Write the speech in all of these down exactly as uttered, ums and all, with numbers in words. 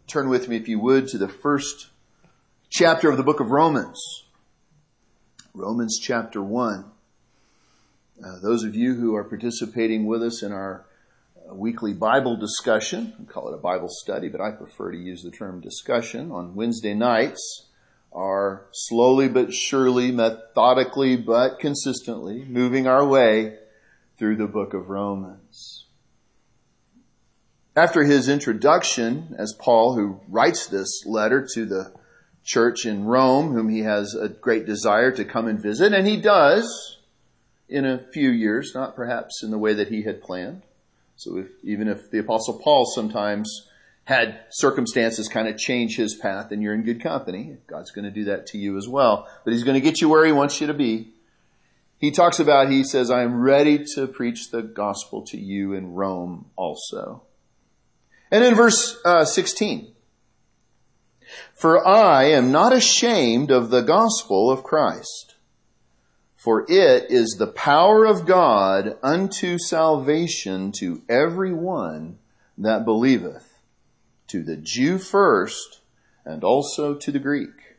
turn with me, if you would, to the first chapter of the book of Romans. Romans chapter one. Uh, those of you who are participating with us in our uh, weekly Bible discussion, we call it a Bible study, but I prefer to use the term discussion, on Wednesday nights, are slowly but surely, methodically but consistently moving our way through the book of Romans. After his introduction, as Paul, who writes this letter to the church in Rome, whom he has a great desire to come and visit, and he does in a few years, not perhaps in the way that he had planned. So if, even if the Apostle Paul sometimes had circumstances kind of change his path, and you're in good company, God's going to do that to you as well. But he's going to get you where he wants you to be. He talks about, he says, I am ready to preach the gospel to you in Rome also. And in verse uh, sixteen, for I am not ashamed of the gospel of Christ, for it is the power of God unto salvation to every one that believeth, to the Jew first, and also to the Greek.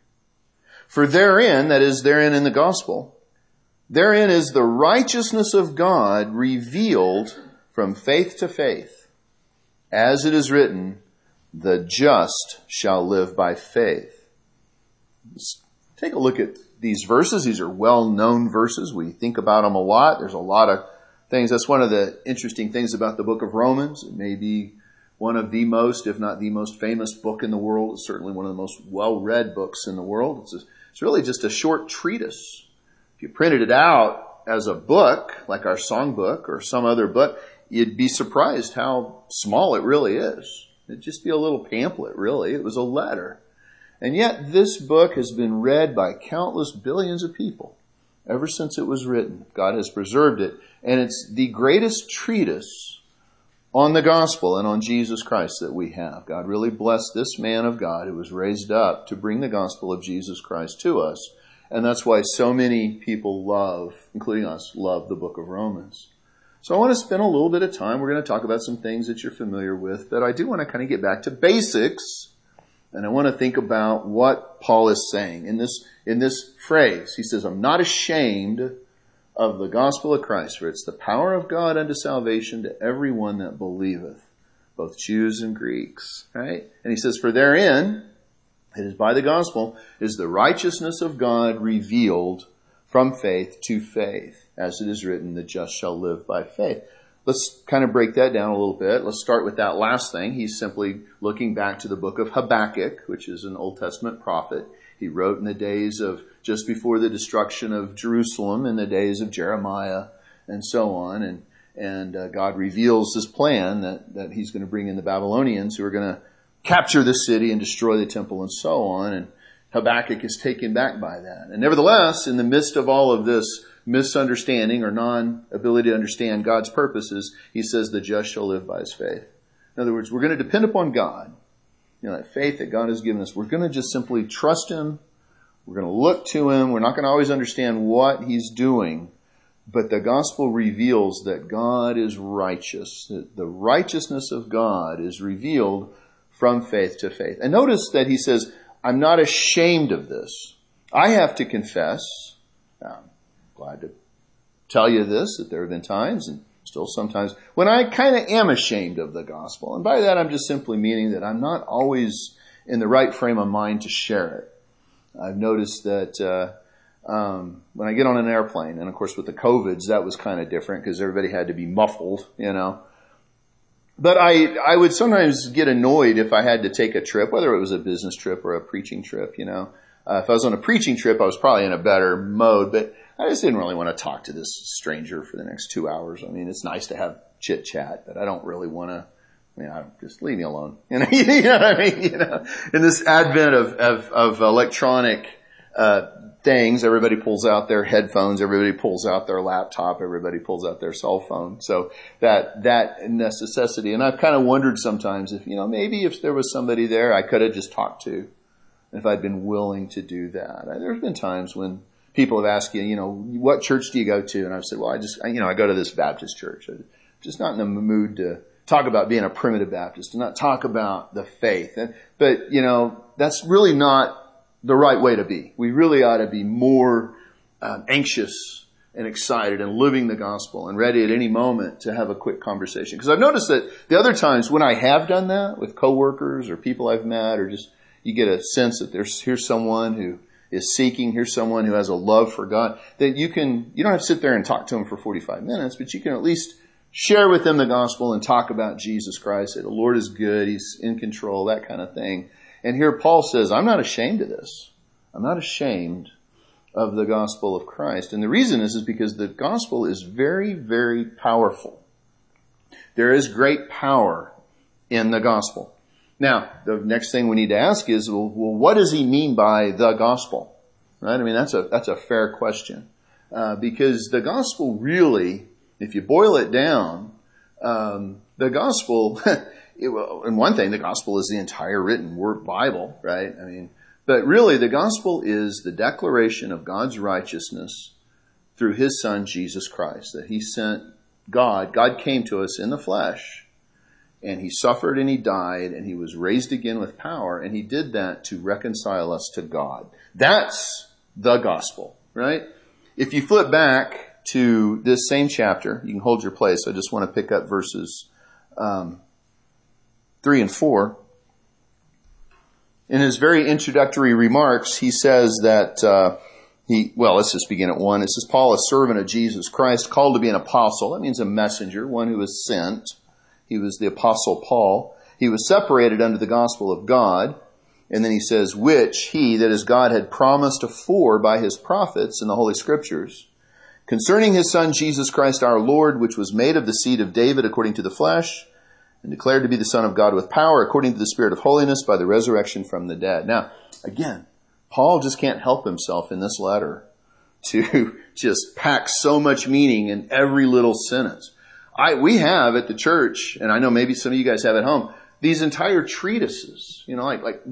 For therein, that is, therein in the gospel, therein is the righteousness of God revealed from faith to faith. As it is written, the just shall live by faith. Let's take a look at these verses. These are well-known verses. We think about them a lot. There's a lot of things. That's one of the interesting things about the book of Romans. It may be one of the most, if not the most famous book in the world. It's certainly one of the most well-read books in the world. It's, a, it's really just a short treatise. If you printed it out as a book, like our songbook or some other book, you'd be surprised how small it really is. It'd just be a little pamphlet, really. It was a letter. And yet this book has been read by countless billions of people ever since it was written. God has preserved it. And it's the greatest treatise on the gospel and on Jesus Christ that we have. God really blessed this man of God who was raised up to bring the gospel of Jesus Christ to us. And that's why so many people love, including us, love the book of Romans. So I want to spend a little bit of time. We're going to talk about some things that you're familiar with, but I do want to kind of get back to basics, and I want to think about what Paul is saying in this, in this phrase. He says, I'm not ashamed of the gospel of Christ, for it's the power of God unto salvation to everyone that believeth, both Jews and Greeks, right? And he says, for therein, it is by the gospel, is the righteousness of God revealed from faith to faith. As it is written, the just shall live by faith. Let's kind of break that down a little bit. Let's start with that last thing. He's simply looking back to the book of Habakkuk, which is an Old Testament prophet. He wrote in the days of just before the destruction of Jerusalem, in the days of Jeremiah, and so on. And and uh, God reveals his plan that, that he's going to bring in the Babylonians who are going to capture the city and destroy the temple and so on. And Habakkuk is taken back by that. And nevertheless, in the midst of all of this misunderstanding or non-ability to understand God's purposes, he says the just shall live by his faith. In other words, we're going to depend upon God. You know, that faith that God has given us. We're going to just simply trust him. We're going to look to him. We're not going to always understand what he's doing. But the gospel reveals that God is righteous. That the righteousness of God is revealed from faith to faith. And notice that he says, I'm not ashamed of this. I have to confess. Now, glad to tell you this, that there have been times, and still sometimes, when I kind of am ashamed of the gospel. And by that, I'm just simply meaning that I'm not always in the right frame of mind to share it. I've noticed that uh, um, when I get on an airplane, and of course with the COVIDs, that was kind of different because everybody had to be muffled, you know. But I, I would sometimes get annoyed if I had to take a trip, whether it was a business trip or a preaching trip, you know. Uh, if I was on a preaching trip, I was probably in a better mode, but I just didn't really want to talk to this stranger for the next two hours. I mean, it's nice to have chit chat, but I don't really want to, I mean, I, just leave me alone. You know, you know what I mean? You know, in this advent of, of, of electronic, uh, things, everybody pulls out their headphones, everybody pulls out their laptop, everybody pulls out their cell phone. So that, that necessity. And I've kind of wondered sometimes if, you know, maybe if there was somebody there I could have just talked to, if I'd been willing to do that. There's been times when people have asked you, you know, what church do you go to? And I've said, well, I just, you know, I go to this Baptist church. I'm just not in the mood to talk about being a primitive Baptist, to not talk about the faith. But, you know, that's really not the right way to be. We really ought to be more um, anxious and excited and living the gospel and ready at any moment to have a quick conversation. Because I've noticed that the other times when I have done that with coworkers or people I've met, or just you get a sense that there's here's someone who is seeking, here's someone who has a love for God, that you can, you don't have to sit there and talk to them for forty-five minutes, but you can at least share with them the gospel and talk about Jesus Christ. Say, the Lord is good, He's in control, that kind of thing. And here Paul says, I'm not ashamed of this. I'm not ashamed of the gospel of Christ. And the reason is, is because the gospel is very, very powerful. There is great power in the gospel. Now, the next thing we need to ask is, well, well what does he mean by the gospel? Right? I mean, that's a, that's a fair question. Uh, because the gospel really, if you boil it down, um, the gospel, it, well, and one thing, the gospel is the entire written word Bible, right? I mean, but really the gospel is the declaration of God's righteousness through His Son, Jesus Christ, that He sent God. God came to us in the flesh, and He suffered and He died, and He was raised again with power, and He did that to reconcile us to God. That's the gospel, right? If you flip back to this same chapter, you can hold your place. I just want to pick up verses um, three and four. In his very introductory remarks, he says that uh, he, well, let's just begin at one. It says, Paul, a servant of Jesus Christ, called to be an apostle. That means a messenger, one who was sent. He was the apostle Paul. He was separated under the gospel of God. And then he says, which he, that is God, had promised afore by his prophets in the Holy Scriptures, concerning his Son Jesus Christ our Lord, which was made of the seed of David according to the flesh, and declared to be the Son of God with power according to the Spirit of holiness by the resurrection from the dead. Now, again, Paul just can't help himself in this letter to just pack so much meaning in every little sentence. I, we have at the church, and I know maybe some of you guys have at home, these entire treatises, you know, like, like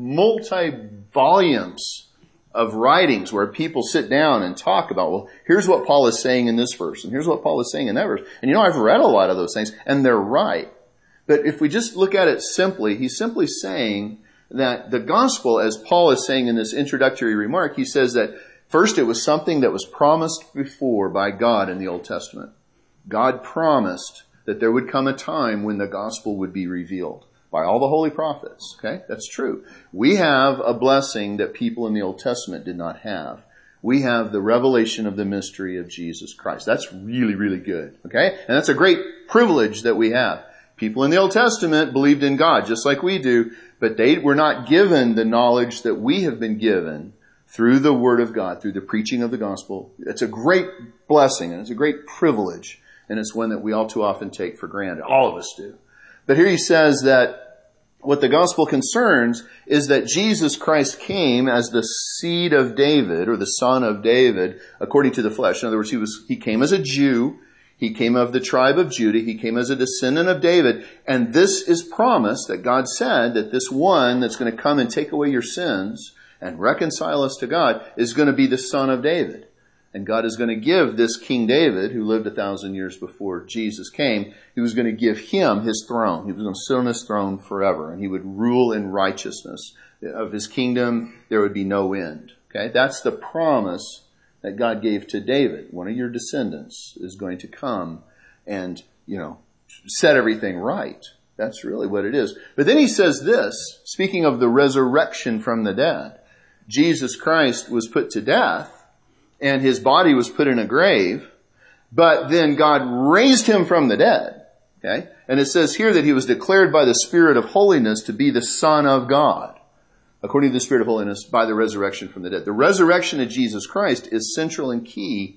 multi-volumes of writings where people sit down and talk about, well, here's what Paul is saying in this verse, and here's what Paul is saying in that verse. And you know, I've read a lot of those things, and they're right. But if we just look at it simply, he's simply saying that the gospel, as Paul is saying in this introductory remark, he says that first it was something that was promised before by God in the Old Testament. God promised that there would come a time when the gospel would be revealed by all the holy prophets. Okay, that's true. We have a blessing that people in the Old Testament did not have. We have the revelation of the mystery of Jesus Christ. That's really, really good. Okay, and that's a great privilege that we have. People in the Old Testament believed in God just like we do, but they were not given the knowledge that we have been given through the Word of God, through the preaching of the gospel. It's a great blessing and it's a great privilege, and it's one that we all too often take for granted. All of us do. But here he says that what the gospel concerns is that Jesus Christ came as the seed of David, or the son of David, according to the flesh. In other words, he was he came as a Jew. He came of the tribe of Judah. He came as a descendant of David. And this is promised that God said that this one that's going to come and take away your sins and reconcile us to God is going to be the son of David. And God is going to give this King David, who lived a thousand years before Jesus came, he was going to give him his throne. He was going to sit on his throne forever, and he would rule in righteousness. Of his kingdom, there would be no end. Okay, that's the promise that God gave to David. One of your descendants is going to come and, you know, set everything right. That's really what it is. But then he says this, speaking of the resurrection from the dead. Jesus Christ was put to death, and his body was put in a grave, but then God raised him from the dead. Okay? And it says here that he was declared by the Spirit of holiness to be the Son of God, according to the Spirit of holiness, by the resurrection from the dead. The resurrection of Jesus Christ is central and key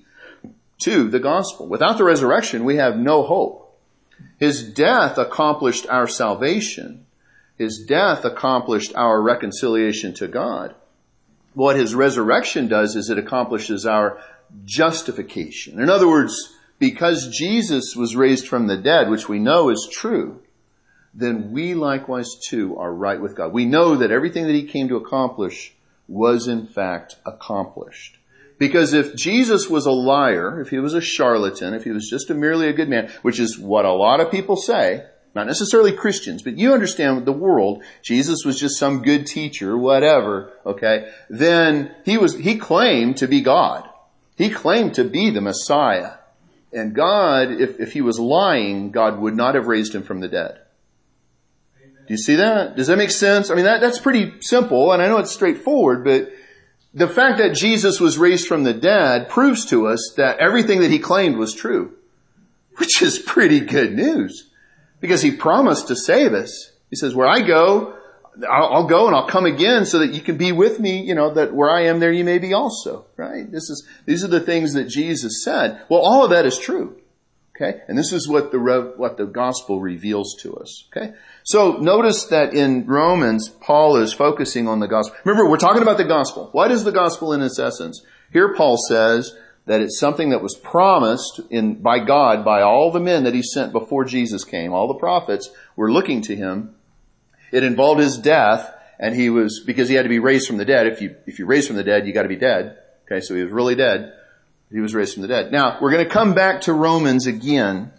to the gospel. Without the resurrection, we have no hope. His death accomplished our salvation. His death accomplished our reconciliation to God. What his resurrection does is it accomplishes our justification. In other words, because Jesus was raised from the dead, which we know is true, then we likewise too are right with God. We know that everything that he came to accomplish was in fact accomplished. Because if Jesus was a liar, if he was a charlatan, if he was just a merely a good man, which is what a lot of people say, not necessarily Christians, but you understand the world, Jesus was just some good teacher, whatever, okay, then he was, he claimed to be God. He claimed to be the Messiah. And God, if, if he was lying, God would not have raised him from the dead. Amen. Do you see that? Does that make sense? I mean, that, that's pretty simple, and I know it's straightforward, but the fact that Jesus was raised from the dead proves to us that everything that he claimed was true, which is pretty good news, because he promised to save us. He says, where I go, I'll, I'll go and I'll come again so that you can be with me, you know, that where I am, there you may be also, right? This is, these are the things that Jesus said. Well, all of that is true. Okay. And this is what the, what the gospel reveals to us. Okay. So notice that in Romans, Paul is focusing on the gospel. Remember, we're talking about the gospel. What is the gospel in its essence? Here Paul says that it's something that was promised in, by God, by all the men that he sent before Jesus came. All the prophets were looking to him. It involved his death, and he was, because he had to be raised from the dead. If you, if you raised from the dead, you got to be dead. Okay, so he was really dead. He was raised from the dead. Now, we're going to come back to Romans again,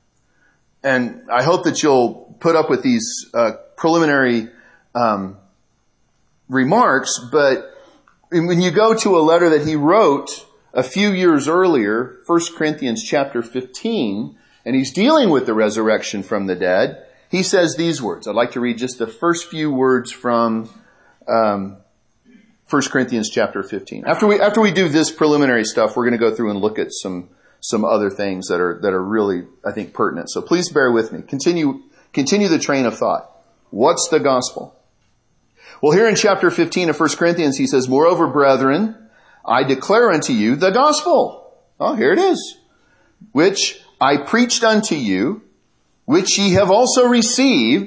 and I hope that you'll put up with these uh, preliminary um, remarks, but when you go to a letter that he wrote a few years earlier, First Corinthians chapter fifteen, and he's dealing with the resurrection from the dead, he says these words. I'd like to read just the first few words from um, First Corinthians chapter fifteen. After we after we do this preliminary stuff, we're going to go through and look at some some other things that are that are really, I think, pertinent. So please bear with me. Continue continue the train of thought. What's the gospel? Well, here in chapter fifteen of First Corinthians, he says, "Moreover, brethren, I declare unto you the gospel." Oh, here it is. "Which I preached unto you, which ye have also received,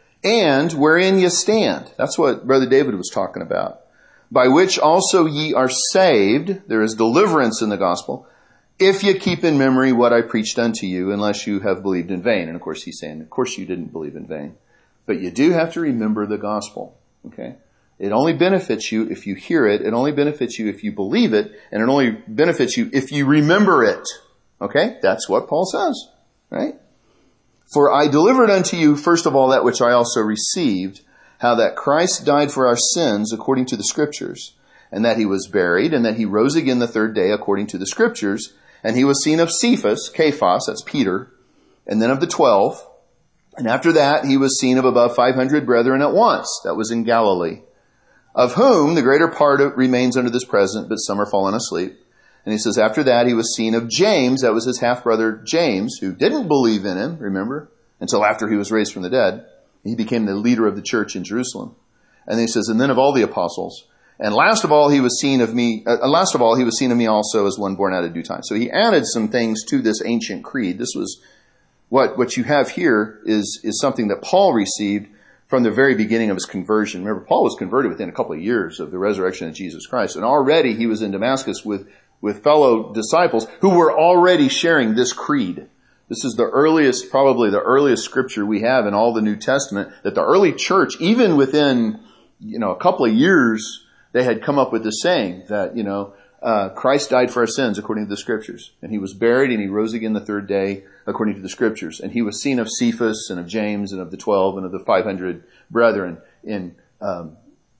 and wherein ye stand." That's what Brother David was talking about. "By which also ye are saved." There is deliverance in the gospel. "If ye keep in memory what I preached unto you, unless you have believed in vain." And of course he's saying, of course you didn't believe in vain. But you do have to remember the gospel. Okay? It only benefits you if you hear it. It only benefits you if you believe it. And it only benefits you if you remember it. Okay? That's what Paul says. Right? "For I delivered unto you first of all that which I also received, how that Christ died for our sins according to the Scriptures, and that he was buried, and that he rose again the third day according to the Scriptures, and he was seen of Cephas," Cephas, that's Peter, "and then of the twelve, and after that he was seen of above five hundred brethren at once," that was in Galilee, "of whom the greater part of remains unto this present, but some are fallen asleep." And he says, after that, he was seen of James, that was his half-brother James, who didn't believe in him, remember, until after he was raised from the dead. He became the leader of the church in Jerusalem. And then he says, and then of all the apostles. And last of all, he was seen of me, uh, last of all, he was seen of me also as one born out of due time. So he added some things to this ancient creed. This was, what, what you have here is, is something that Paul received from the very beginning of his conversion. Remember, Paul was converted within a couple of years of the resurrection of Jesus Christ. And already he was in Damascus with with fellow disciples who were already sharing this creed. This is the earliest, probably the earliest scripture we have in all the New Testament, that the early church, even within, you know, a couple of years, they had come up with this saying that, you know, uh, Christ died for our sins according to the Scriptures. And he was buried and he rose again the third day according to the Scriptures. And he was seen of Cephas and of James and of the twelve and of the five hundred brethren in, um,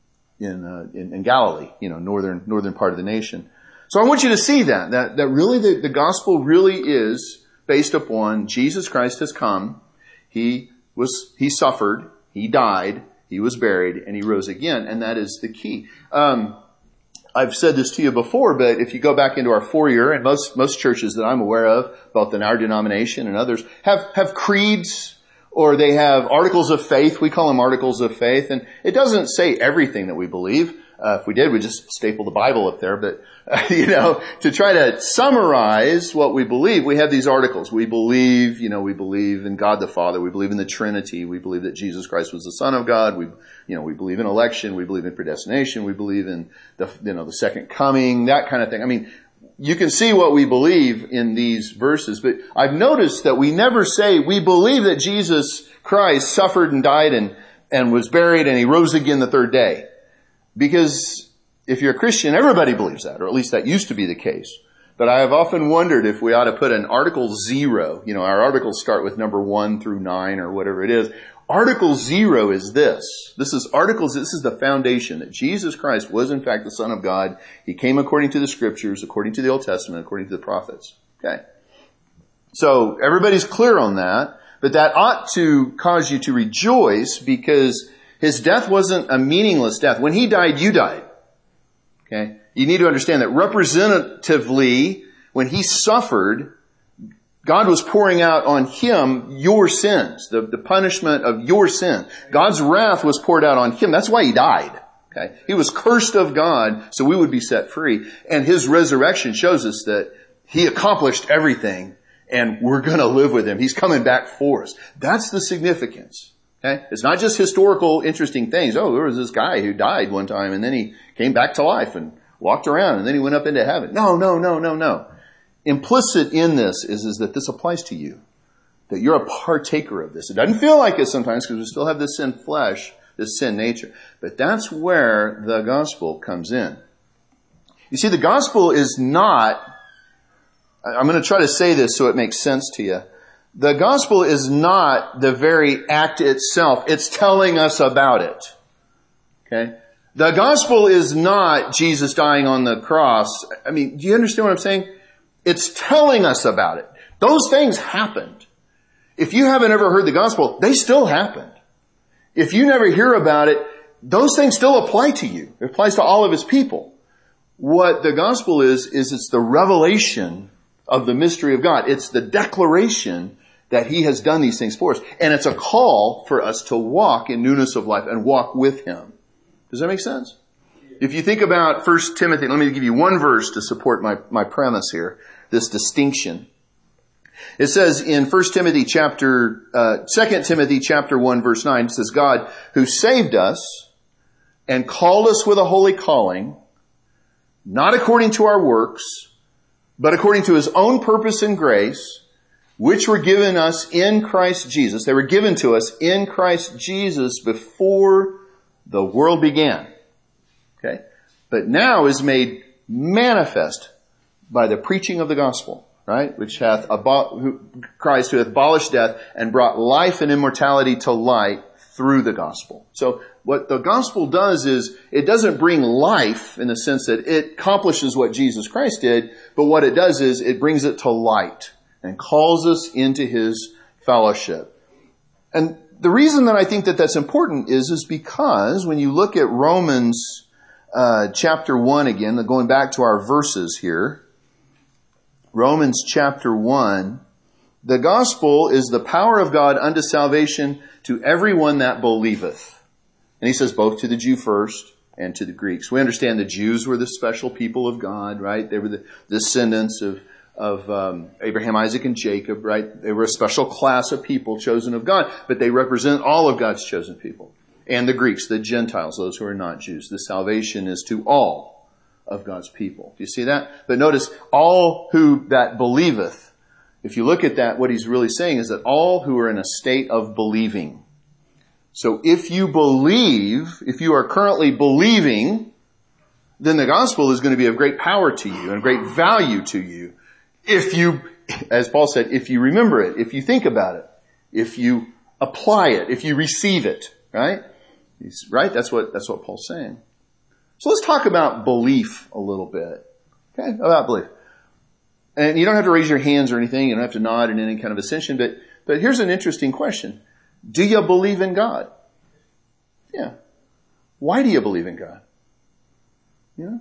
in, uh, in, in Galilee, you know, northern, northern part of the nation. So I want you to see that, that, that really the, the gospel really is based upon Jesus Christ has come. He was, he suffered, he died, he was buried, and he rose again. And that is the key. Um, I've said this to you before, but if you go back into our four-year, and most, most churches that I'm aware of, both in our denomination and others, have, have creeds, or they have articles of faith. We call them articles of faith. And it doesn't say everything that we believe. Uh, if we did, we'd just staple the Bible up there. But, uh, you know, to try to summarize what we believe, we have these articles. We believe, you know, we believe in God the Father. We believe in the Trinity. We believe that Jesus Christ was the Son of God. We, you know, we believe in election. We believe in predestination. We believe in the, you know, the second coming, that kind of thing. I mean, you can see what we believe in these verses, but I've noticed that we never say we believe that Jesus Christ suffered and died and, and was buried and he rose again the third day. Because if you're a Christian, everybody believes that, or at least that used to be the case. But I have often wondered if we ought to put an article zero. You know, our articles start with number one through nine or whatever it is. Article zero is this. This is articles, this is the foundation that Jesus Christ was in fact the Son of God. He came according to the Scriptures, according to the Old Testament, according to the prophets. Okay. So everybody's clear on that, but that ought to cause you to rejoice because his death wasn't a meaningless death. When he died, you died. Okay. You need to understand that representatively, when he suffered, God was pouring out on him your sins, the, the punishment of your sin. God's wrath was poured out on him. That's why he died. Okay. He was cursed of God, so we would be set free. And his resurrection shows us that he accomplished everything, and we're going to live with him. He's coming back for us. That's the significance. Okay? It's not just historical, interesting things. Oh, there was this guy who died one time, and then he came back to life and walked around, and then he went up into heaven. No, no, no, no, no. Implicit in this is, is that this applies to you. That you're a partaker of this. It doesn't feel like it sometimes because we still have this sin flesh, this sin nature. But that's where the gospel comes in. You see, the gospel is not, I'm going to try to say this so it makes sense to you. The gospel is not the very act itself. It's telling us about it. Okay? The gospel is not Jesus dying on the cross. I mean, do you understand what I'm saying? It's telling us about it. Those things happened. If you haven't ever heard the gospel, they still happened. If you never hear about it, those things still apply to you. It applies to all of his people. What the gospel is, is it's the revelation of the mystery of God. It's the declaration that he has done these things for us. And it's a call for us to walk in newness of life and walk with him. Does that make sense? If you think about First Timothy, let me give you one verse to support my, my premise here, this distinction. It says in First Timothy chapter, uh, Second Timothy chapter one verse nine, it says, God who saved us and called us with a holy calling, not according to our works, but according to his own purpose and grace, which were given us in Christ Jesus. They were given to us in Christ Jesus before the world began. Okay? But now is made manifest by the preaching of the gospel, right? Which hath abo- Christ who hath abolished death and brought life and immortality to light through the gospel. So what the gospel does is it doesn't bring life in the sense that it accomplishes what Jesus Christ did, but what it does is it brings it to light and calls us into his fellowship. And the reason that I think that that's important is, is because when you look at Romans uh, chapter one again, going back to our verses here, Romans chapter one, the gospel is the power of God unto salvation to everyone that believeth. And he says both to the Jew first and to the Greeks. We understand the Jews were the special people of God, right? They were the descendants of of um, Abraham, Isaac, and Jacob, right? They were a special class of people chosen of God, but they represent all of God's chosen people. And the Greeks, the Gentiles, those who are not Jews. The salvation is to all of God's people. Do you see that? But notice, all who that believeth. If you look at that, what he's really saying is that all who are in a state of believing. So if you believe, if you are currently believing, then the gospel is going to be of great power to you and great value to you. If you, as Paul said, if you remember it, if you think about it, if you apply it, if you receive it, right? Right? That's what, that's what Paul's saying. So let's talk about belief a little bit. Okay? About belief. And you don't have to raise your hands or anything. You don't have to nod in any kind of ascension. But, but here's an interesting question. Do you believe in God? Yeah. Why do you believe in God? Yeah.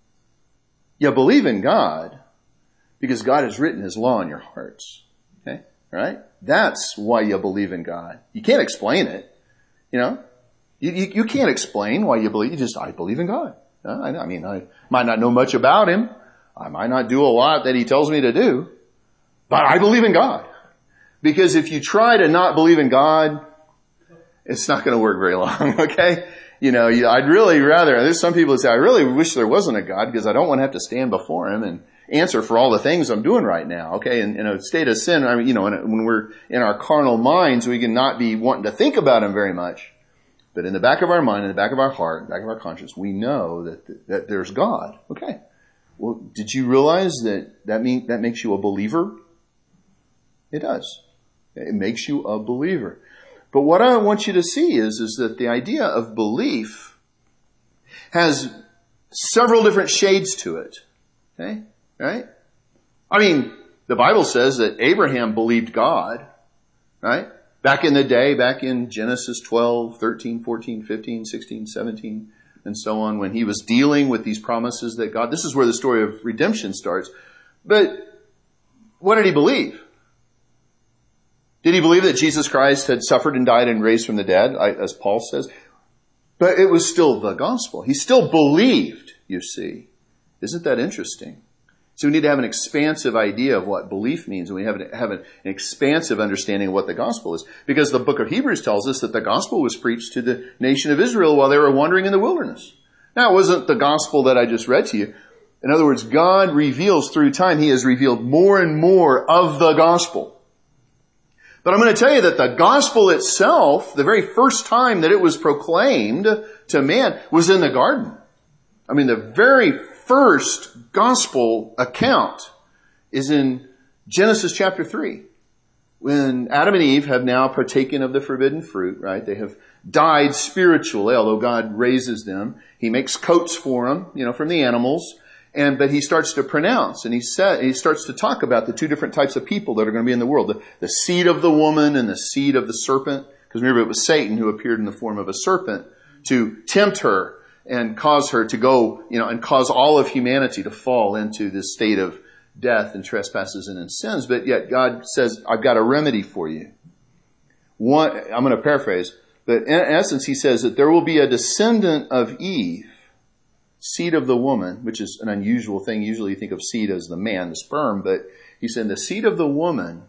You believe in God because God has written his law in your hearts. Okay? Right? That's why you believe in God. You can't explain it. You know? You, you, you can't explain why you believe. You just, I believe in God. Uh, I, I mean, I might not know much about him. I might not do a lot that he tells me to do. But I believe in God. Because if you try to not believe in God, it's not going to work very long, okay? You know, I'd really rather, there's some people that say, I really wish there wasn't a God because I don't want to have to stand before him and answer for all the things I'm doing right now, okay? In, in a state of sin, I mean, you know, when we're in our carnal minds, we can not be wanting to think about him very much. But in the back of our mind, in the back of our heart, in the back of our conscience, we know that, that there's God, okay? Well, did you realize that that mean, that makes you a believer? It does. It makes you a believer. But what I want you to see is, is that the idea of belief has several different shades to it. Okay? Right? I mean, the Bible says that Abraham believed God, right? Back in the day, back in Genesis twelve, thirteen, fourteen, fifteen, sixteen, seventeen, and so on, when he was dealing with these promises that God, this is where the story of redemption starts. But what did he believe? Did he believe that Jesus Christ had suffered and died and raised from the dead, as Paul says? But it was still the gospel. He still believed, you see. Isn't that interesting? So we need to have an expansive idea of what belief means, and we have, to have an expansive understanding of what the gospel is. Because the book of Hebrews tells us that the gospel was preached to the nation of Israel while they were wandering in the wilderness. Now, it wasn't the gospel that I just read to you. In other words, God reveals through time, He has revealed more and more of the gospel. But I'm going to tell you that the gospel itself, the very first time that it was proclaimed to man, was in the garden. I mean, the very first gospel account is in Genesis chapter three. When Adam and Eve have now partaken of the forbidden fruit, right? They have died spiritually, although God raises them. He makes coats for them, you know, from the animals. And, but he starts to pronounce, and he said, he starts to talk about the two different types of people that are going to be in the world. The, the seed of the woman and the seed of the serpent. Because remember, it was Satan who appeared in the form of a serpent to tempt her and cause her to go, you know, and cause all of humanity to fall into this state of death and trespasses and in sins. But yet God says, I've got a remedy for you. One, I'm going to paraphrase, but in essence, he says that there will be a descendant of Eve, seed of the woman, which is an unusual thing. Usually you think of seed as the man, the sperm, but he said the seed of the woman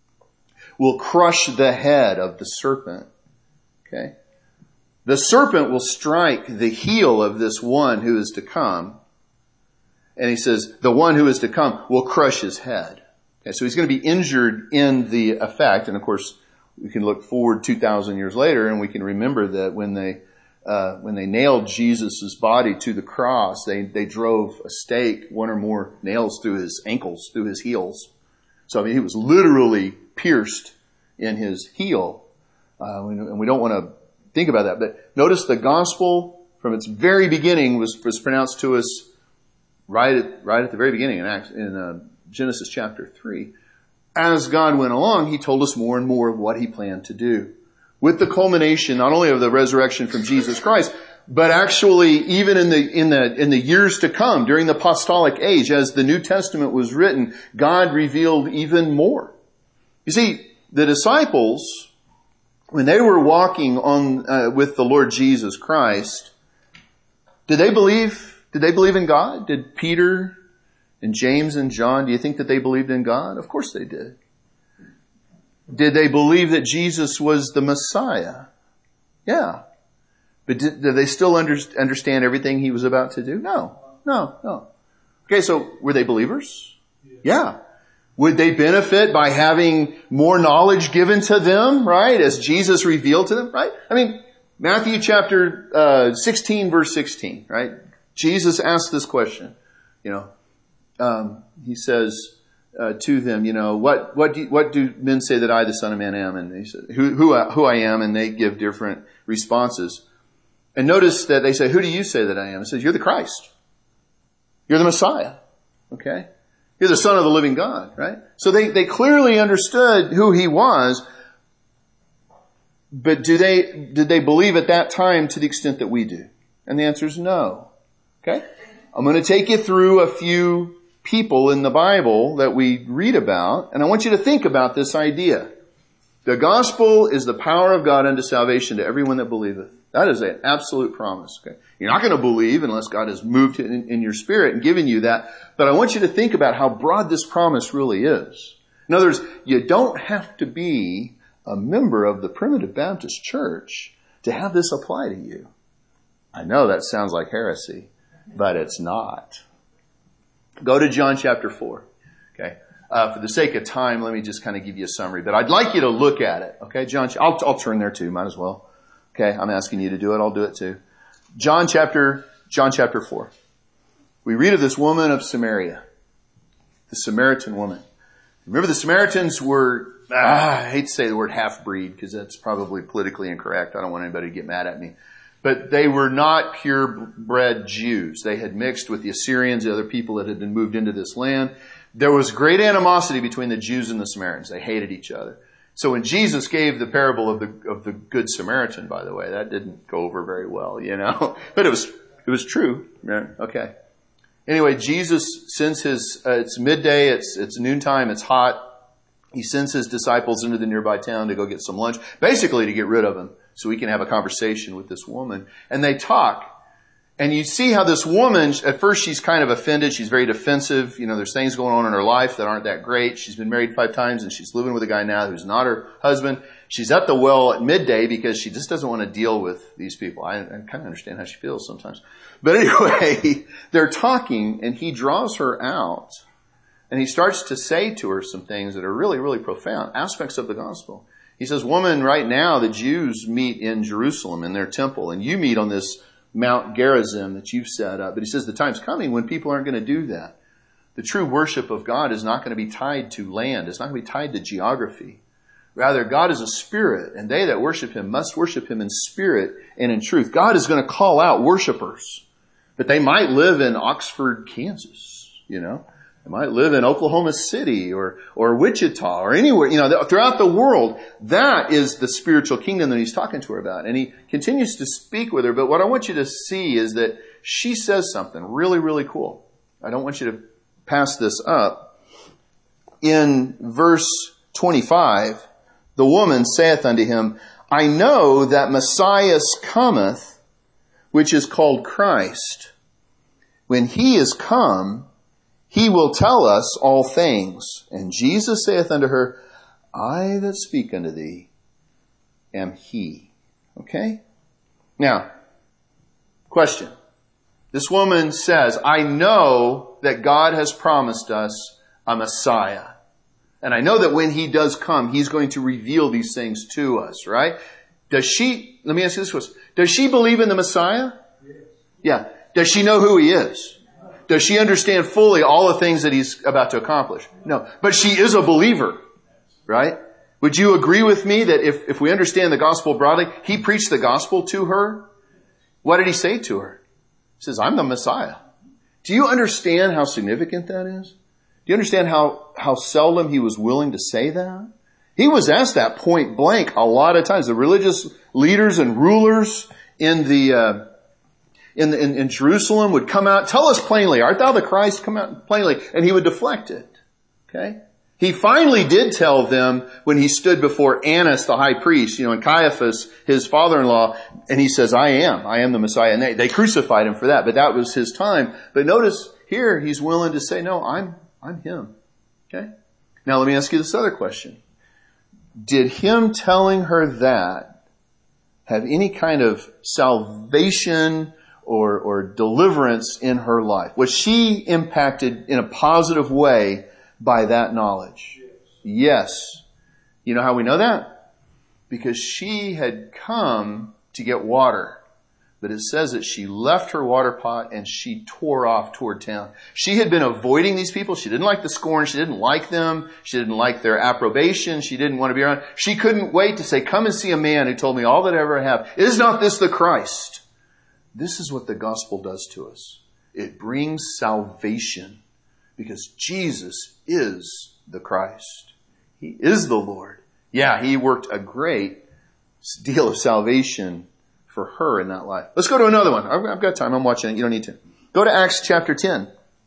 will crush the head of the serpent. Okay? The serpent will strike the heel of this one who is to come. And he says the one who is to come will crush his head. Okay, so he's going to be injured in the effect. And of course, we can look forward two thousand years later and we can remember that when they Uh, when they nailed Jesus' body to the cross, they, they drove a stake, one or more nails through his ankles, through his heels. So, I mean, he was literally pierced in his heel. Uh, and we don't want to think about that. But notice the gospel from its very beginning was, was pronounced to us right at, right at the very beginning in, Acts, in uh, Genesis chapter three. As God went along, He told us more and more of what He planned to do. With the culmination, not only of the resurrection from Jesus Christ, but actually even in the, in the, in the years to come, during the apostolic age, as the New Testament was written, God revealed even more. You see, the disciples, when they were walking on, uh, with the Lord Jesus Christ, did they believe, did they believe in God? Did Peter and James and John, do you think that they believed in God? Of course they did. Did they believe that Jesus was the Messiah? Yeah. But did, did they still under, understand everything He was about to do? No. No, no. Okay, so were they believers? Yeah. Would they benefit by having more knowledge given to them, right? As Jesus revealed to them, right? I mean, Matthew chapter uh, sixteen, verse sixteen, right? Jesus asked this question. You know, um, He says, Uh, to them, you know, what what do what do men say that I, the Son of Man, am? And they said, who who I, who I am, and they give different responses. And notice that they say, who do you say that I am? It says, you're the Christ. You're the Messiah. Okay, you're the Son of the living God, right? So they they clearly understood who He was. But do they did they believe at that time to the extent that we do? And the answer is no. Okay, I'm going to take you through a few people in the Bible that we read about, and I want you to think about this idea. The gospel is the power of God unto salvation to everyone that believeth. That is an absolute promise. Okay? You're not going to believe unless God has moved in, in your spirit and given you that, but I want you to think about how broad this promise really is. In other words, you don't have to be a member of the Primitive Baptist Church to have this apply to you. I know that sounds like heresy, but it's not. Go to John chapter four. Okay. Uh, for the sake of time, let me just kind of give you a summary, but I'd like you to look at it. Okay. John, I'll, I'll turn there too. Might as well. Okay. I'm asking you to do it. I'll do it too. John chapter, John chapter four. we read of this woman of Samaria, the Samaritan woman. Remember, the Samaritans were, ah, I hate to say the word half-breed because that's probably politically incorrect. I don't want anybody to get mad at me. But they were not purebred Jews. They had mixed with the Assyrians, the other people that had been moved into this land. There was great animosity between the Jews and the Samaritans. They hated each other. So when Jesus gave the parable of the of the Good Samaritan, by the way, that didn't go over very well, you know. But it was it was true. Right? Okay. Anyway, Jesus sends his, uh, it's midday, it's it's noontime, it's hot. He sends his disciples into the nearby town to go get some lunch, basically to get rid of him, so he can have a conversation with this woman. And they talk. And you see how this woman, at first she's kind of offended. She's very defensive. You know, there's things going on in her life that aren't that great. She's been married five times and she's living with a guy now who's not her husband. She's at the well at midday because she just doesn't want to deal with these people. I, I kind of understand how she feels sometimes. But anyway, they're talking and he draws her out and he starts to say to her some things that are really, really profound aspects of the gospel. He says, woman, right now the Jews meet in Jerusalem in their temple and you meet on this Mount Gerizim that you've set up. But he says the time's coming when people aren't going to do that. The true worship of God is not going to be tied to land. It's not going to be tied to geography. Rather, God is a spirit, and they that worship him must worship him in spirit and in truth. God is going to call out worshipers. But they might live in Oxford, Kansas, you know. They might live in Oklahoma City or, or Wichita or anywhere, you know, throughout the world. That is the spiritual kingdom that he's talking to her about. And he continues to speak with her. But what I want you to see is that she says something really, really cool. I don't want you to pass this up. In verse twenty-five, the woman saith unto him, I know that Messiah cometh, which is called Christ. When he is come, he will tell us all things. And Jesus saith unto her, I that speak unto thee am he. Okay? Now, question. This woman says, I know that God has promised us a Messiah. And I know that when he does come, he's going to reveal these things to us, right? Does she, let me ask you this question. Does she believe in the Messiah? Yes. Yeah. Does she know who he is? Does she understand fully all the things that he's about to accomplish? No. But she is a believer, right? Would you agree with me that if, if we understand the gospel broadly, he preached the gospel to her? What did he say to her? He says, I'm the Messiah. Do you understand how significant that is? Do you understand how, how seldom he was willing to say that? He was asked that point blank a lot of times. The religious leaders and rulers in the, uh, In, in, in Jerusalem would come out, tell us plainly, art thou the Christ? Come out plainly. And he would deflect it. Okay? He finally did tell them when he stood before Annas, the high priest, you know, and Caiaphas, his father-in-law, and he says, I am, I am the Messiah. And they, they crucified him for that, but that was his time. But notice here, he's willing to say, no, I'm, I'm him. Okay? Now let me ask you this other question. Did him telling her that have any kind of salvation Or, or deliverance in her life? Was she impacted in a positive way by that knowledge? Yes. Yes. You know how we know that? Because she had come to get water. But it says that she left her water pot and she tore off toward town. She had been avoiding these people. She didn't like the scorn. She didn't like them. She didn't like their approbation. She didn't want to be around. She couldn't wait to say, come and see a man who told me all that I ever have. Is not this the Christ? This is what the gospel does to us. It brings salvation because Jesus is the Christ. He is the Lord. Yeah, he worked a great deal of salvation for her in that life. Let's go to another one. I've got time. I'm watching it. You don't need to. Go to Acts chapter ten.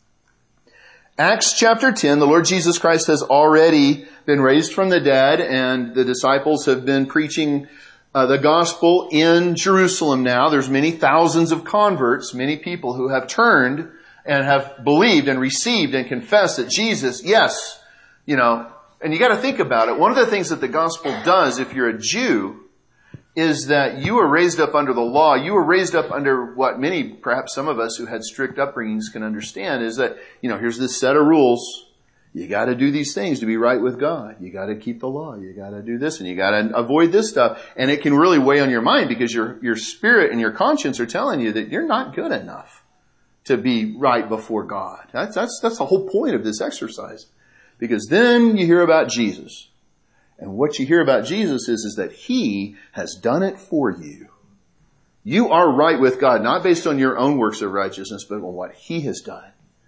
Acts chapter ten, the Lord Jesus Christ has already been raised from the dead and the disciples have been preaching Uh, the gospel in Jerusalem now. There's many thousands of converts, many people who have turned and have believed and received and confessed that Jesus, yes, you know, and you got to think about it. One of the things that the gospel does if you're a Jew is that you were raised up under the law. You were raised up under what many, perhaps some of us who had strict upbringings can understand is that, you know, here's this set of rules. You got to do these things to be right with God. You got to keep the law. You got to do this and you got to avoid this stuff. And it can really weigh on your mind because your, your spirit and your conscience are telling you that you're not good enough. to be right before God. That's, that's, that's the whole point of this exercise. Because then you hear about Jesus. And what you hear about Jesus is, is that He has done it for you. You are right with God, not based on your own works of righteousness, but on what He has done.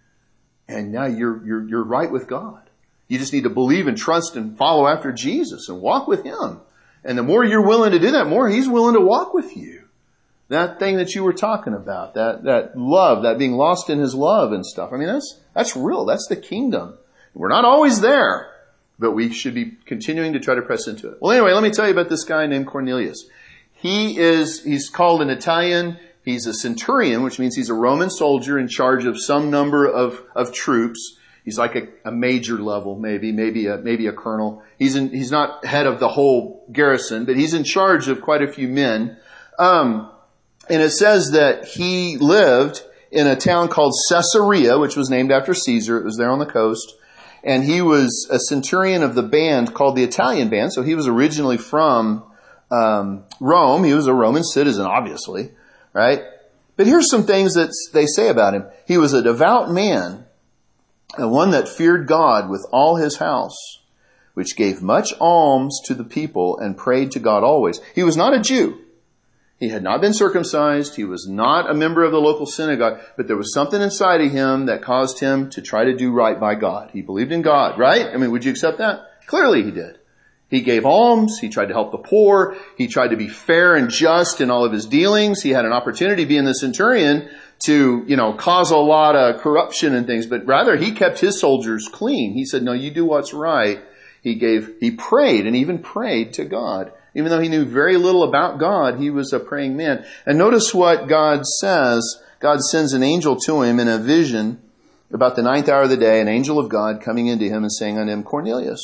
And now you're, you're, you're right with God. You just need to believe and trust and follow after Jesus and walk with Him. And the more you're willing to do that, the more He's willing to walk with you. That thing that you were talking about, that, that love, that being lost in His love and stuff. I mean, that's, that's real. That's the kingdom. We're not always there, but we should be continuing to try to press into it. Well, anyway, let me tell you about this guy named Cornelius. He is, he's called an Italian. He's a centurion, which means he's a Roman soldier in charge of some number of, of troops. He's like a, a major level, maybe, maybe a, maybe a colonel. He's in, he's not head of the whole garrison, but he's in charge of quite a few men. Um, And it says that he lived in a town called Caesarea, which was named after Caesar. It was there on the coast. And he was a centurion of the band called the Italian Band. So he was originally from um, Rome. He was a Roman citizen, obviously, right? But here's some things that they say about him. He was a devout man, and one that feared God with all his house, which gave much alms to the people and prayed to God always. He was not a Jew. He had not been circumcised. He was not a member of the local synagogue, but there was something inside of him that caused him to try to do right by God. He believed in God, right? I mean, would you accept that? Clearly he did. He gave alms. He tried to help the poor. He tried to be fair and just in all of his dealings. He had an opportunity being the centurion to, you know, cause a lot of corruption and things, but rather he kept his soldiers clean. He said, no, you do what's right. He gave, he prayed and even prayed to God. Even though he knew very little about God, he was a praying man. And notice what God says. God sends an angel to him in a vision about the ninth hour of the day, an angel of God coming into him and saying unto him, Cornelius.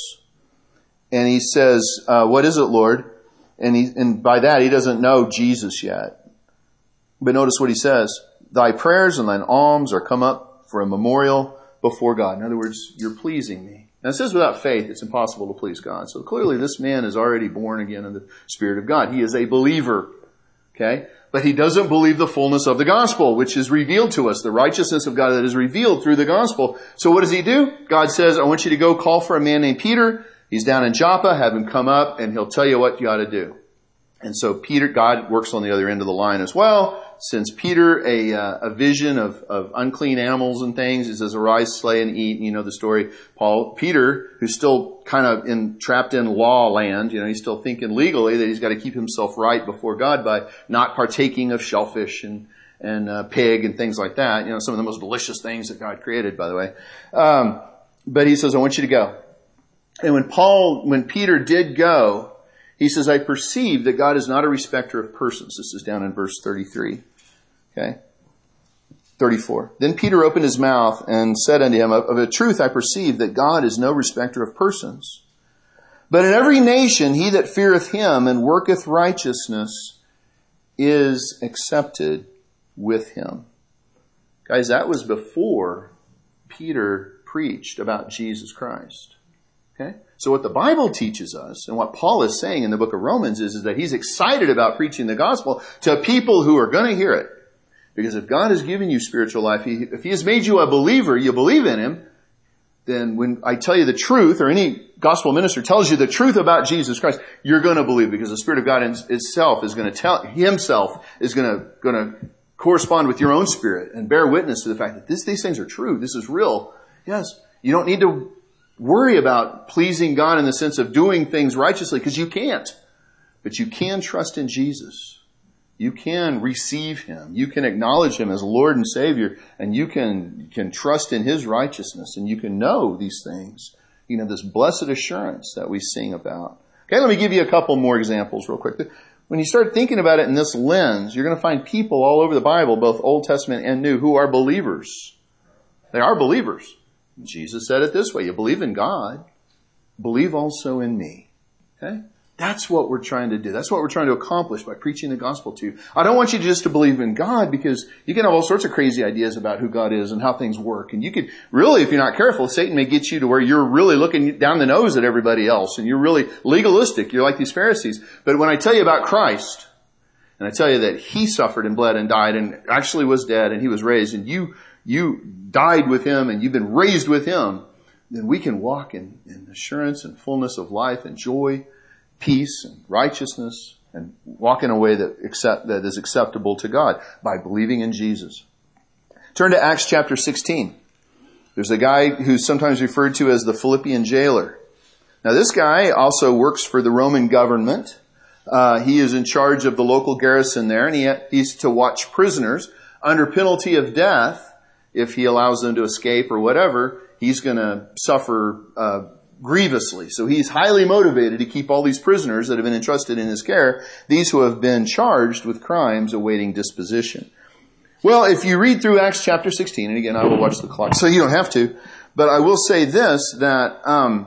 And he says, uh, what is it, Lord? And he, and by that he doesn't know Jesus yet. But notice what he says. Thy prayers and thine alms are come up for a memorial before God. In other words, you're pleasing me. Now it says without faith, it's impossible to please God. So clearly this man is already born again in the Spirit of God. He is a believer. Okay? But he doesn't believe the fullness of the gospel, which is revealed to us, the righteousness of God that is revealed through the gospel. So what does he do? God says, I want you to go call for a man named Peter. He's down in Joppa. Have him come up and he'll tell you what you ought to do. And so Peter, God works on the other end of the line as well. Sends Peter a, uh, a vision of, of unclean animals and things. He says, arise, slay, and eat. And you know the story. Paul, Peter, who's still kind of in, trapped in law land, you know, he's still thinking legally that he's got to keep himself right before God by not partaking of shellfish and, and, uh, pig and things like that. You know, some of the most delicious things that God created, by the way. Um, but he says, I want you to go. And when Paul, when Peter did go, he says, I perceive that God is not a respecter of persons. This is down in verse thirty-three. Okay. thirty-four. Then Peter opened his mouth and said unto him, of a truth I perceive that God is no respecter of persons. But in every nation he that feareth him and worketh righteousness is accepted with him. Guys, that was before Peter preached about Jesus Christ. Okay? So what the Bible teaches us, and what Paul is saying in the book of Romans is, is that he's excited about preaching the gospel to people who are going to hear it. Because if God has given you spiritual life, he, if He has made you a believer, you believe in Him, then when I tell you the truth, or any gospel minister tells you the truth about Jesus Christ, you're going to believe, because the Spirit of God in itself is going to tell, Himself is going to, going to correspond with your own spirit and bear witness to the fact that this, these things are true. This is real. Yes. You don't need to worry about pleasing God in the sense of doing things righteously, because you can't. But you can trust in Jesus. You can receive Him. You can acknowledge Him as Lord and Savior, and you can, can trust in His righteousness, and you can know these things. You know, this blessed assurance that we sing about. Okay, let me give you a couple more examples real quick. When you start thinking about it in this lens, you're going to find people all over the Bible, both Old Testament and New, who are believers. They are believers. Jesus said it this way, you believe in God, believe also in me. Okay? That's what we're trying to do. That's what we're trying to accomplish by preaching the gospel to you. I don't want you just to believe in God, because you can have all sorts of crazy ideas about who God is and how things work. And you could really, if you're not careful, Satan may get you to where you're really looking down the nose at everybody else and you're really legalistic. You're like these Pharisees. But when I tell you about Christ and I tell you that he suffered and bled and died and actually was dead and he was raised, and you, you died with him and you've been raised with him, then we can walk in, in assurance and fullness of life and joy, peace and righteousness, and walk in a way that accept, that is acceptable to God by believing in Jesus. Turn to Acts chapter sixteen. There's a guy who's sometimes referred to as the Philippian jailer. Now this guy also works for the Roman government. Uh, he is in charge of the local garrison there, and he, he's to watch prisoners under penalty of death. If he allows them to escape or whatever, he's going to suffer uh, grievously. So he's highly motivated to keep all these prisoners that have been entrusted in his care, these who have been charged with crimes awaiting disposition. Well, if you read through Acts chapter sixteen, and again, I will watch the clock, so you don't have to, but I will say this, that um,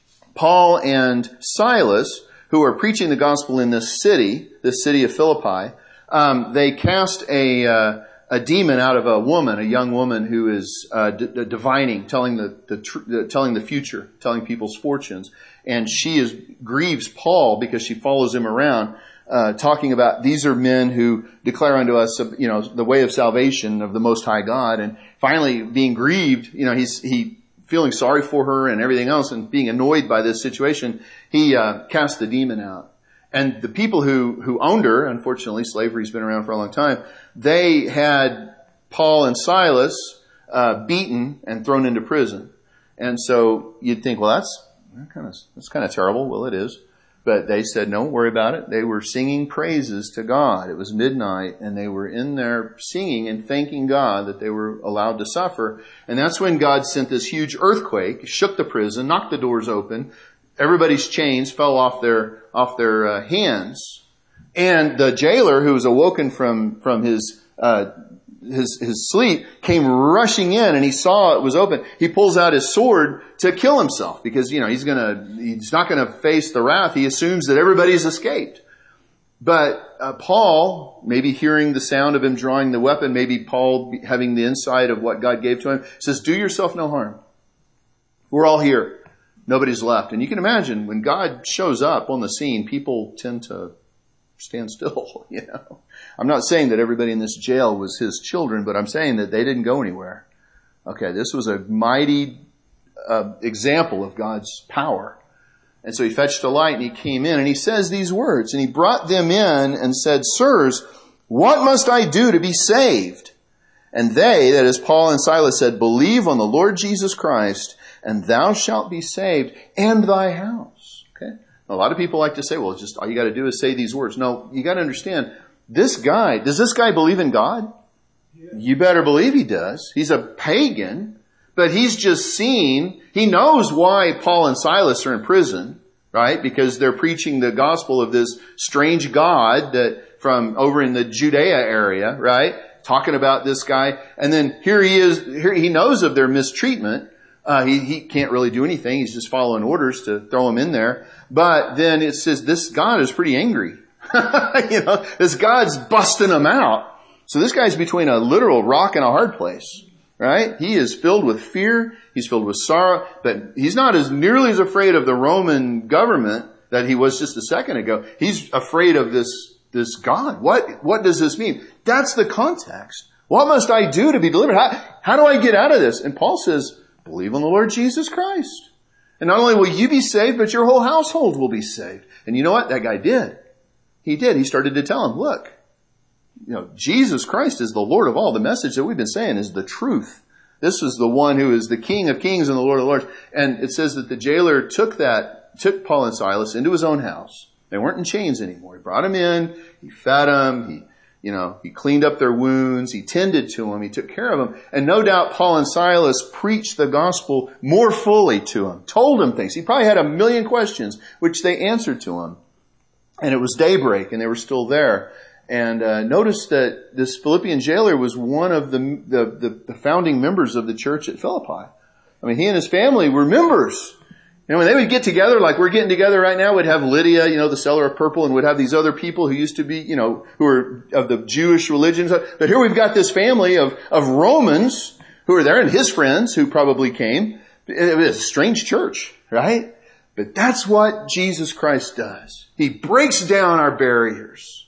Paul and Silas, who are preaching the gospel in this city, this city of Philippi, um, they cast a uh, a demon out of a woman, a young woman who is uh, d- divining, telling the, the tr- telling the future, telling people's fortunes, and she is grieves Paul because she follows him around, uh, talking about these are men who declare unto us, you know, the way of salvation of the Most High God, and finally being grieved, you know, he's he. feeling sorry for her and everything else and being annoyed by this situation, he uh, cast the demon out. And the people who, who owned her, unfortunately, slavery's been around for a long time, they had Paul and Silas uh, beaten and thrown into prison. And so you'd think, well, that's kind of that's kind of terrible. Well, it is. But they said, don't worry about it. They were singing praises to God. It was midnight, and they were in there singing and thanking God that they were allowed to suffer. And that's when God sent this huge earthquake, shook the prison, knocked the doors open. Everybody's chains fell off their off their uh, hands. And the jailer, who was awoken from from his uh his his sleep, came rushing in, and he saw it was open. He pulls out his sword to kill himself because, you know, he's gonna he's not gonna face the wrath. He assumes that everybody's escaped. But uh, Paul, maybe hearing the sound of him drawing the weapon, maybe Paul having the insight of what God gave to him, says, "Do yourself no harm. We're all here. Nobody's left." And you can imagine when God shows up on the scene, people tend to stand still, you know. I'm not saying that everybody in this jail was his children, but I'm saying that they didn't go anywhere. Okay, this was a mighty uh, example of God's power. And so he fetched a light and he came in and he says these words, and he brought them in and said, "Sirs, what must I do to be saved?" And they, that is Paul and Silas, said, "Believe on the Lord Jesus Christ, and thou shalt be saved, and thy house." Okay. A lot of people like to say, well, just all you got to do is say these words. No, you got to understand, this guy, does this guy believe in God? Yeah. You better believe he does. He's a pagan, but he's just seen, he knows why Paul and Silas are in prison, right? Because they're preaching the gospel of this strange God that from over in the Judea area, right? Talking about this guy. And then here he is, here he knows of their mistreatment. Uh, he, he can't really do anything. He's just following orders to throw him in there. But then it says this God is pretty angry. You know, this God's busting him out. So this guy's between a literal rock and a hard place, right? He is filled with fear. He's filled with sorrow, but he's not as nearly as afraid of the Roman government that he was just a second ago. He's afraid of this, this God. What, what does this mean? That's the context. What must I do to be delivered? How, how do I get out of this? And Paul says, believe on the Lord Jesus Christ. And not only will you be saved, but your whole household will be saved. And you know what? That guy did. He did. He started to tell him, look, you know, Jesus Christ is the Lord of all. The message that we've been saying is the truth. This is the one who is the King of kings and the Lord of lords. And it says that the jailer took that, took Paul and Silas into his own house. They weren't in chains anymore. He brought them in. He fed them. He, you know, he cleaned up their wounds. He tended to them. He took care of them. And no doubt Paul and Silas preached the gospel more fully to him, told him things. He probably had a million questions, which they answered to him. And it was daybreak and they were still there. And uh, notice that this Philippian jailer was one of the, the, the, the founding members of the church at Philippi. I mean, he and his family were members. And when they would get together, like we're getting together right now, we'd have Lydia, you know, the seller of purple, and would have these other people who used to be, you know, who are of the Jewish religion. But here we've got this family of, of Romans who are there, and his friends who probably came. It was a strange church, right? But that's what Jesus Christ does. He breaks down our barriers.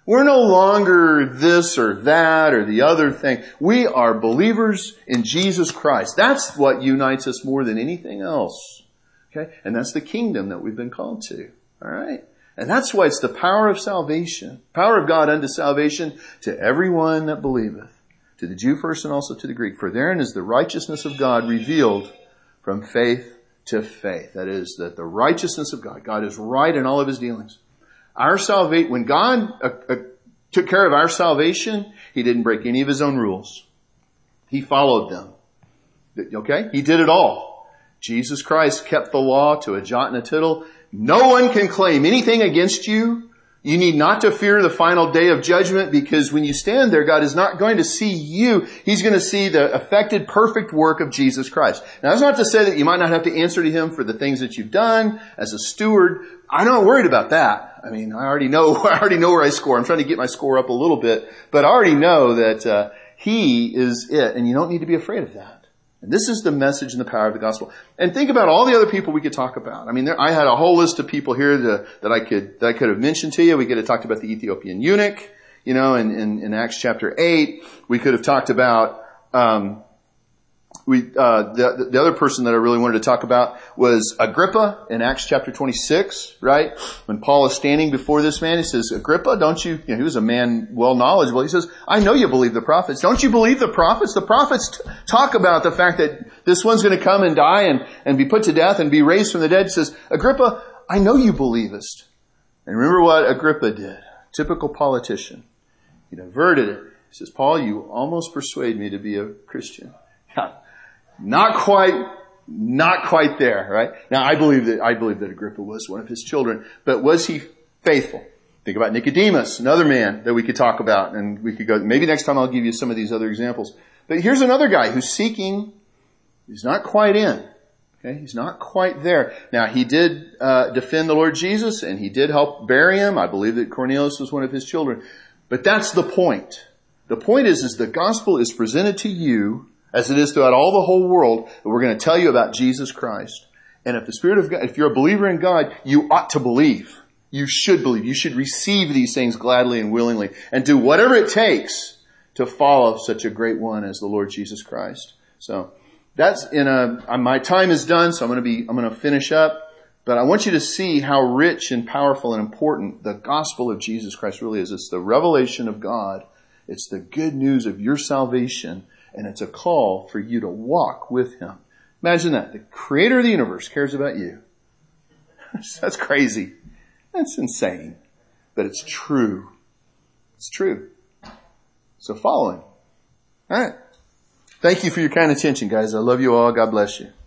We're no longer this or that or the other thing. We are believers in Jesus Christ. That's what unites us more than anything else. Okay? And that's the kingdom that we've been called to. All right? And that's why it's the power of salvation, power of God unto salvation to everyone that believeth, to the Jew first and also to the Greek. For therein is the righteousness of God revealed from faith to faith. That is, that the righteousness of God. God is right in all of his dealings. Our salvation, when God uh, uh, took care of our salvation, he didn't break any of his own rules. He followed them. Okay? He did it all. Jesus Christ kept the law to a jot and a tittle. No one can claim anything against you. You need not to fear the final day of judgment, because when you stand there, God is not going to see you. He's going to see the effected, perfect work of Jesus Christ. Now, that's not to say that you might not have to answer to him for the things that you've done as a steward. I'm not worried about that. I mean, I already know, I already know where I score. I'm trying to get my score up a little bit, but I already know that uh, he is it, and you don't need to be afraid of that. And this is the message and the power of the gospel. And think about all the other people we could talk about. I mean, there, I had a whole list of people here that, that I could that I could have mentioned to you. We could have talked about the Ethiopian eunuch, you know, in, in, in Acts chapter eight. We could have talked about um, we uh, the the other person that I really wanted to talk about was Agrippa in Acts chapter twenty-six, right? When Paul is standing before this man, he says, Agrippa, don't you, you know, he was a man well knowledgeable. He says, I know you believe the prophets. Don't you believe the prophets? The prophets t- talk about the fact that this one's going to come and die and, and be put to death and be raised from the dead. He says, Agrippa, I know you believest. And remember what Agrippa did. Typical politician. He diverted it. He says, Paul, you almost persuade me to be a Christian. Not quite, not quite there, right? Now, I believe that, I believe that Agrippa was one of his children, but was he faithful? Think about Nicodemus, another man that we could talk about, and we could go, maybe next time I'll give you some of these other examples. But here's another guy who's seeking, he's not quite in, okay? He's not quite there. Now, he did, uh, defend the Lord Jesus, and he did help bury him. I believe that Cornelius was one of his children. But that's the point. The point is, is the gospel is presented to you as it is throughout all the whole world, that we're going to tell you about Jesus Christ. And if the Spirit of God, if you're a believer in God, you ought to believe. You should believe. You should receive these things gladly and willingly and do whatever it takes to follow such a great one as the Lord Jesus Christ. So that's in a, my time is done, so I'm going to be, I'm going to finish up. But I want you to see how rich and powerful and important the gospel of Jesus Christ really is. It's the revelation of God. It's the good news of your salvation. And it's a call for you to walk with him. Imagine that. The creator of the universe cares about you. That's crazy. That's insane. But it's true. It's true. So follow him. All right. Thank you for your kind attention, guys. I love you all. God bless you.